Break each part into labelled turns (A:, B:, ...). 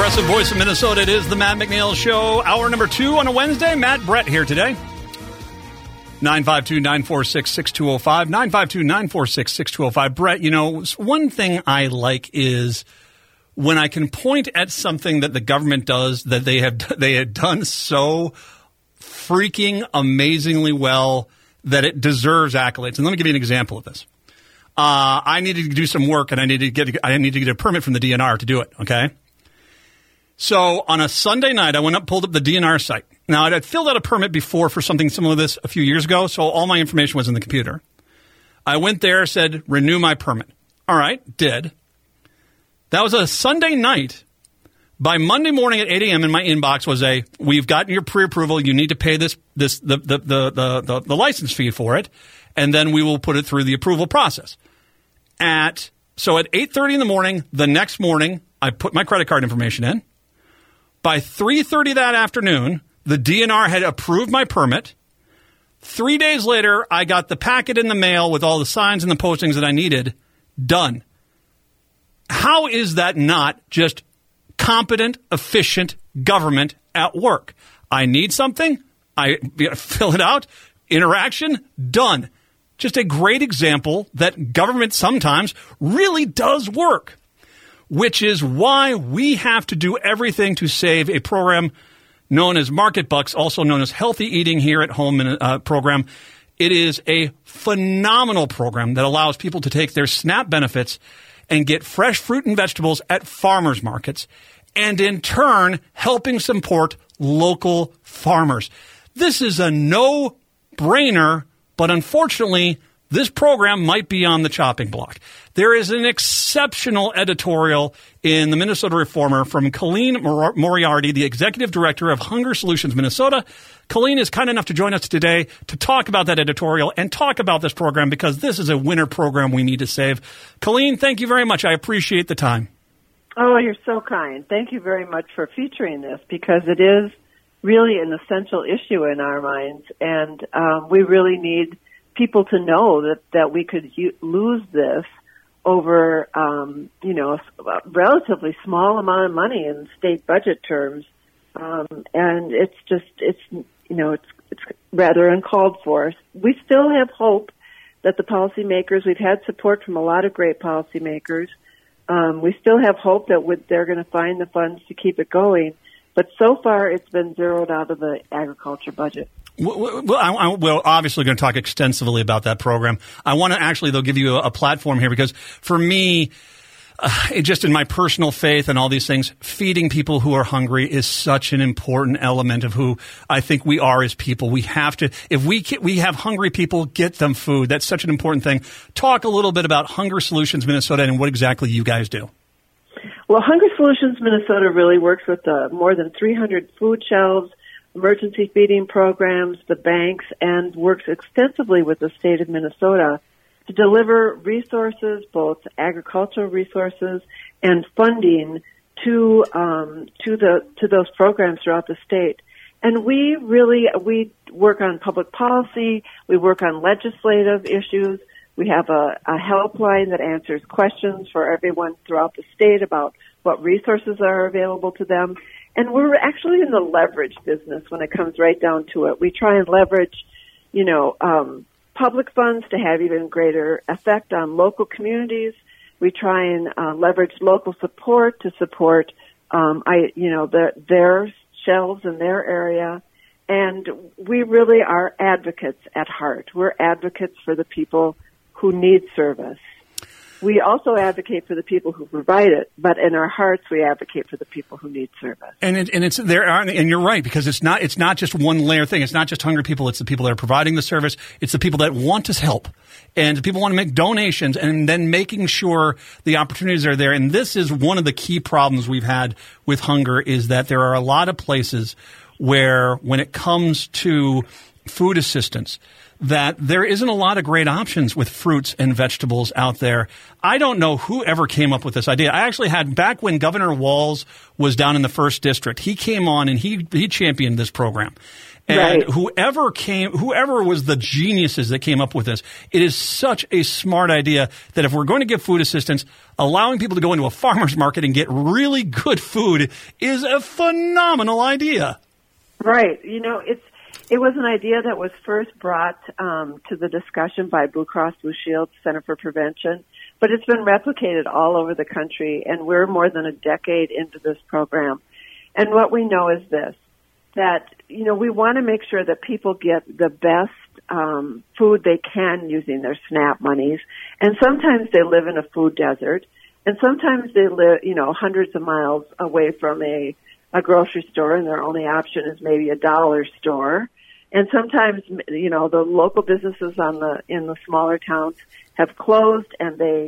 A: Progressive voice of Minnesota. It is the Matt McNeil Show. Hour number 2 on a Wednesday. Matt Brett here today. 952-946-6205. 952-946-6205. Brett, you know, one thing I like is when I can point at something that the government does that they had done so freaking amazingly well that it deserves accolades. And let me give you an example of this. I needed to do some work, and I needed to get a permit from the DNR to do it, okay? So on a Sunday night, I went up, pulled up the DNR site. Now, I'd filled out a permit before for something similar to this a few years ago, so all my information was in the computer. I went there, said, renew my permit. All right, did. That was a Sunday night. By Monday morning at 8 a.m. in my inbox was we've gotten your pre-approval. You need to pay the license fee for it, and then we will put it through the approval process. So at 8:30 in the morning, the next morning, I put my credit card information in. By 3:30 that afternoon, the DNR had approved my permit. 3 days later, I got the packet in the mail with all the signs and the postings that I needed. Done. How is that not just competent, efficient government at work? I need something. I fill it out. Interaction. Done. Just a great example that government sometimes really does work, which is why we have to do everything to save a program known as Market Bucks, also known as Healthy Eating Here at Home program. It is a phenomenal program that allows people to take their SNAP benefits and get fresh fruit and vegetables at farmers markets, and in turn helping support local farmers. This is a no-brainer, but unfortunately, this program might be on the chopping block. There is an exceptional editorial in the Minnesota Reformer from Colleen Moriarty, the executive director of Hunger Solutions Minnesota. Colleen is kind enough to join us today to talk about that editorial and talk about this program because this is a winner program we need to save. Colleen, thank you very much. I appreciate the time.
B: Oh, you're so kind. Thank you very much for featuring this because it is really an essential issue in our minds, and we really need people to know that we could lose this over, a relatively small amount of money in state budget terms, and it's rather uncalled for. We still have hope that the policymakers, we've had support from a lot of great policymakers. We still have hope that they're going to find the funds to keep it going. But so far, it's been zeroed out of the agriculture budget.
A: Well, we're obviously going to talk extensively about that program. I want to actually, though, give you a platform here because for me, just in my personal faith and all these things, feeding people who are hungry is such an important element of who I think we are as people. We have to, if we have hungry people, get them food. That's such an important thing. Talk a little bit about Hunger Solutions Minnesota and what exactly you guys do.
B: Well, Hunger Solutions Minnesota really works with more than 300 food shelves, emergency feeding programs, the banks, and works extensively with the state of Minnesota to deliver resources, both agricultural resources and funding to those programs throughout the state. And we work on public policy, we work on legislative issues. We have a helpline that answers questions for everyone throughout the state about what resources are available to them. And we're actually in the leverage business when it comes right down to it. We try and leverage, public funds to have even greater effect on local communities. We try and leverage local support to support, their shelves in their area. And we really are advocates at heart. We're advocates for the people who need service. We also advocate for the people who provide it, but in our hearts, we advocate for the people who need service.
A: And you're right, because it's not just one layer thing. It's not just hungry people. It's the people that are providing the service. It's the people that want to help, and the people want to make donations, and then making sure the opportunities are there. And this is one of the key problems we've had with hunger is that there are a lot of places where, when it comes to food assistance, that there isn't a lot of great options with fruits and vegetables out there. I don't know who ever came up with this idea. I actually had, back when Governor Walz was down in the 1st District, he came on and he championed this program. And
B: right.
A: whoever was the geniuses that came up with this, it is such a smart idea that if we're going to give food assistance, allowing people to go into a farmer's market and get really good food is a phenomenal idea.
B: Right. It was an idea that was first brought to the discussion by Blue Cross Blue Shield Center for Prevention, but it's been replicated all over the country, and we're more than a decade into this program. And what we know is this, that, we want to make sure that people get the best food they can using their SNAP monies. And sometimes they live in a food desert, and sometimes they live, hundreds of miles away from a grocery store, and their only option is maybe a dollar store. And sometimes, the local businesses in the smaller towns have closed, and they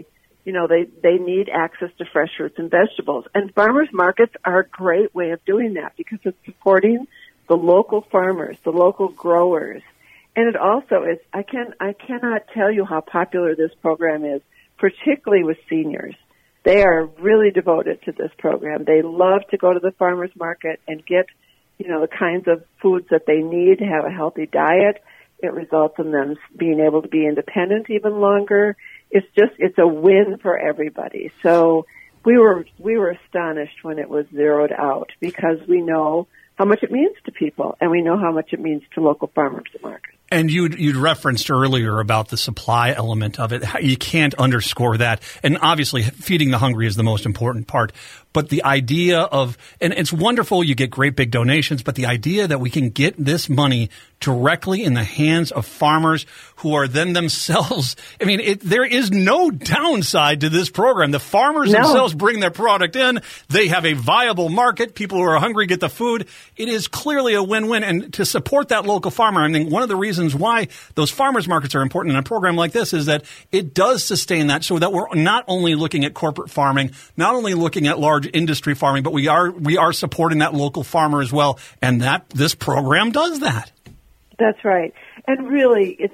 B: need access to fresh fruits and vegetables. And farmers markets are a great way of doing that because it's supporting the local farmers, the local growers. And it also is, I cannot tell you how popular this program is, particularly with seniors. They are really devoted to this program. They love to go to the farmers market and get, the kinds of foods that they need to have a healthy diet. It results in them being able to be independent even longer. It's a win for everybody. So we were astonished when it was zeroed out because we know how much it means to people, and we know how much it means to local farmers markets.
A: And you'd referenced earlier about the supply element of it. You can't underscore that. And obviously, feeding the hungry is the most important part. But the idea of, and it's wonderful, you get great big donations, but the idea that we can get this money directly in the hands of farmers who are then themselves, there is no downside to this program. The farmers themselves bring their product in. They have a viable market. People who are hungry get the food. It is clearly a win-win. And to support that local farmer, one of the reasons why those farmers markets are important in a program like this is that it does sustain that so that we're not only looking at corporate farming, not only looking at large industry farming, but we are supporting that local farmer as well. And this program does that.
B: That's right. And really, it's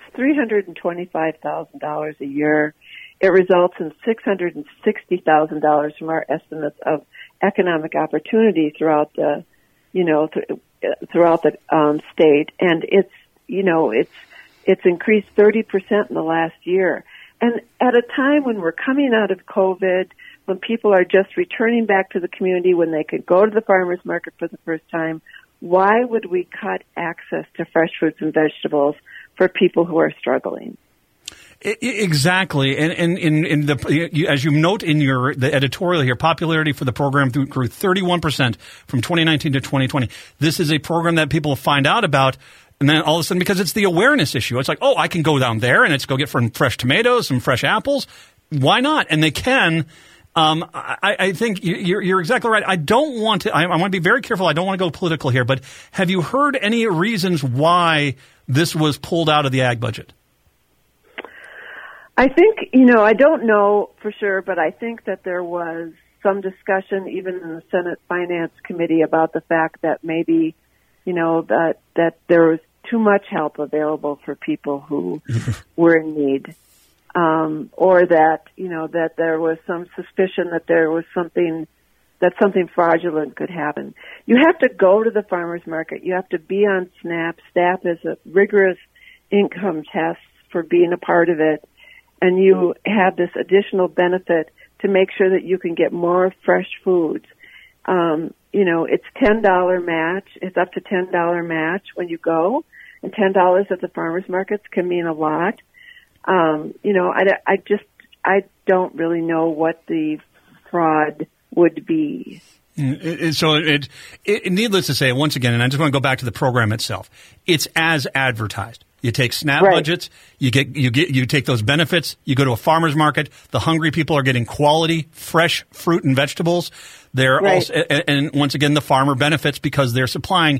B: $325,000 a year. It results in $660,000 from our estimates of economic opportunity throughout the, state. And it's increased 30% in the last year. And at a time when we're coming out of COVID, when people are just returning back to the community, when they could go to the farmers market for the first time, why would we cut access to fresh fruits and vegetables for people who are struggling?
A: Exactly. And in as you note in the editorial here, popularity for the program grew 31% from 2019 to 2020. This is a program that people find out about. And then all of a sudden, because it's the awareness issue, it's like, oh, I can go down there and go get some fresh tomatoes, some fresh apples. Why not? And they can. I think you're exactly right. I don't want to. I want to be very careful. I don't want to go political here. But have you heard any reasons why this was pulled out of the ag budget?
B: I think, I don't know for sure, but I think that there was some discussion even in the Senate Finance Committee about the fact that maybe, that there was too much help available for people who were in need. Or that, that there was some suspicion that there was something fraudulent could happen. You have to go to the farmer's market. You have to be on SNAP. SNAP is a rigorous income test for being a part of it. And you have this additional benefit to make sure that you can get more fresh foods. It's $10 match. It's up to $10 match when you go. And $10 at the farmer's markets can mean a lot. I don't really know what the fraud would be.
A: So needless to say, once again, and I just want to go back to the program itself, it's as advertised. You take SNAP budgets, you take those benefits, you go to a farmer's market, the hungry people are getting quality, fresh fruit and vegetables. They're also, and once again, the farmer benefits because they're supplying.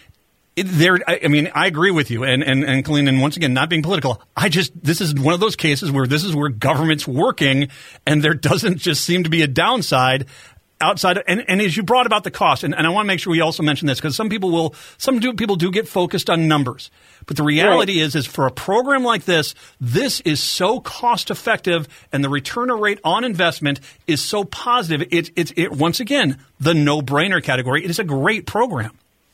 A: I agree with you, and Colleen, and once again, not being political, this is one of those cases where this is where government's working, and there doesn't just seem to be a downside outside. And as you brought about the cost, and I want to make sure we also mention this because some people do get focused on numbers, but the reality is for a program like this is so cost effective, and the return rate on investment is so positive. It's once again the no brainer category. It is a great program.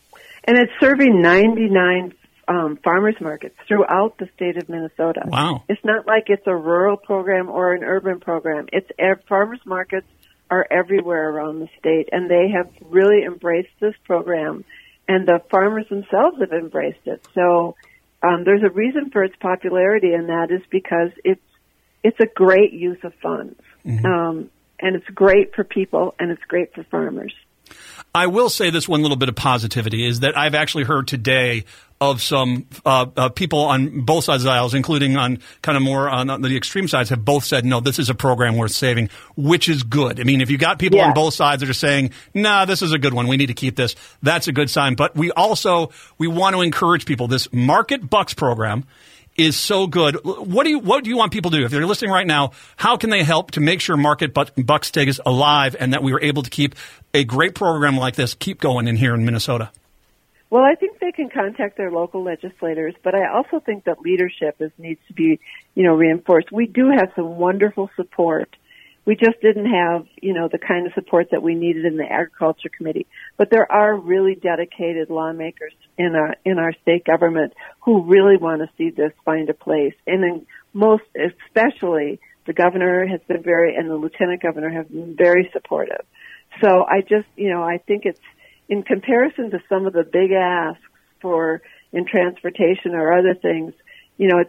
B: And it's serving 99 farmers markets throughout the state of Minnesota.
A: Wow.
B: It's not like it's a rural program or an urban program. Farmers markets are everywhere around the state, and they have really embraced this program, and the farmers themselves have embraced it. So there's a reason for its popularity, and that is because it's a great use of funds. Mm-hmm. And it's great for people, and it's great for farmers.
A: I will say this one little bit of positivity is that I've actually heard today of some people on both sides of the aisles, including on kind of more on the extreme sides, have both said, no, this is a program worth saving, which is good. I mean, if you got people on both sides that are saying, nah, this is a good one, we need to keep this, that's a good sign. But we want to encourage people. This Market Bucks program is so good. What do you want people to do? If they're listening right now, how can they help to make sure Market Bucks stays alive and that we are able to keep a great program like this keep going in here in Minnesota?
B: Well, I think they can contact their local legislators, but I also think that leadership needs to be, reinforced. We do have some wonderful support. We just didn't have, the kind of support that we needed in the Agriculture Committee. But there are really dedicated lawmakers in our state government who really want to see this find a place. And then most especially, the governor has been and the lieutenant governor have been very supportive. So I just, I think it's, in comparison to some of the big asks in transportation or other things, it's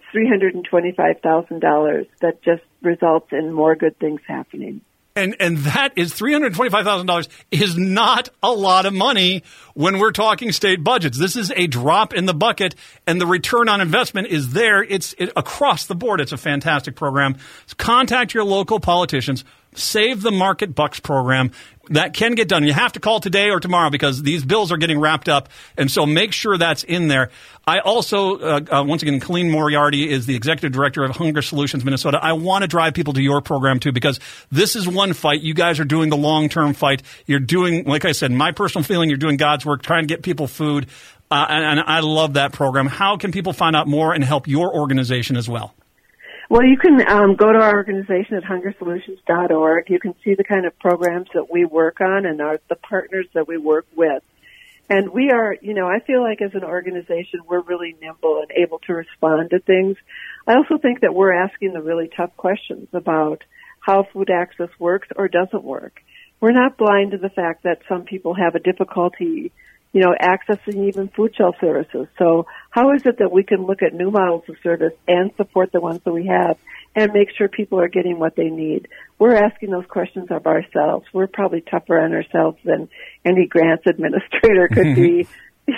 B: $325,000 that just results in more good things happening.
A: And that is $325,000 is not a lot of money when we're talking state budgets. This is a drop in the bucket, and the return on investment is there. It's across the board. It's a fantastic program. Contact your local politicians. Save the Market Bucks program. That can get done. You have to call today or tomorrow because these bills are getting wrapped up, and so make sure that's in there. I also, once again, Colleen Moriarty is the executive director of Hunger Solutions Minnesota. I want to drive people to your program, too, because this is one fight. You guys are doing the long-term fight. You're doing, like I said, my personal feeling, you're doing God's work, trying to get people food, and I love that program. How can people find out more and help your organization as well?
B: Well, you can go to our organization at hungersolutions.org. You can see the kind of programs that we work on and the partners that we work with. And we are, I feel like as an organization, we're really nimble and able to respond to things. I also think that we're asking the really tough questions about how food access works or doesn't work. We're not blind to the fact that some people have a difficulty accessing even food shelf services. So how is it that we can look at new models of service and support the ones that we have and make sure people are getting what they need? We're asking those questions of ourselves. We're probably tougher on ourselves than any grants administrator could be.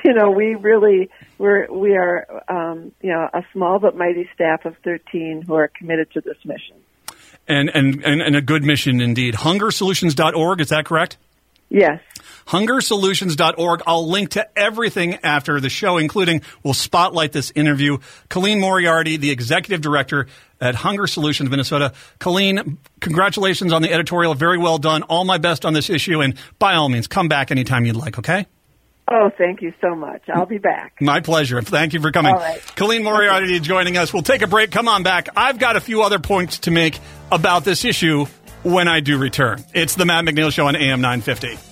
B: We are a small but mighty staff of 13 who are committed to this mission.
A: And a good mission indeed. Hungersolutions.org, is that correct?
B: Yes.
A: Hungersolutions.org. I'll link to everything after the show, including we'll spotlight this interview. Colleen Moriarty, the executive director at Hunger Solutions Minnesota. Colleen, congratulations on the editorial. Very well done. All my best on this issue. And by all means, come back anytime you'd like, okay?
B: Oh, thank you so much. I'll be back.
A: My pleasure. Thank you for coming.
B: All right.
A: Colleen Moriarty joining us. We'll take a break. Come on back. I've got a few other points to make about this issue when I do return. It's the Matt McNeil Show on AM 950.